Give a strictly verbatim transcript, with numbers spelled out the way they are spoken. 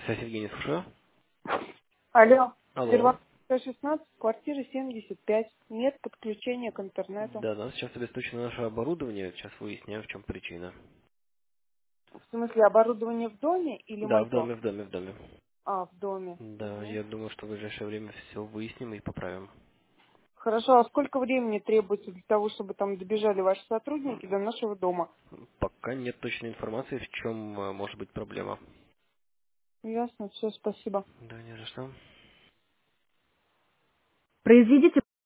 Связь Евгений, слушаю. Алло, Алло. Сбербанк сто шестнадцать, квартира семьдесят пять. Нет подключения к интернету. Да, нас сейчас обесточено наше оборудование. Сейчас выясняем, в чем причина. В смысле, оборудование в доме или Да, в мое? доме, в доме, в доме. А, в доме. Да, Мгм. я думаю, что в ближайшее время все выясним и поправим. Хорошо, а сколько времени требуется для того, чтобы там добежали ваши сотрудники до нашего дома? Пока нет точной информации, в чем э, может быть проблема. Ясно, все, спасибо. Да, не за что. Произведите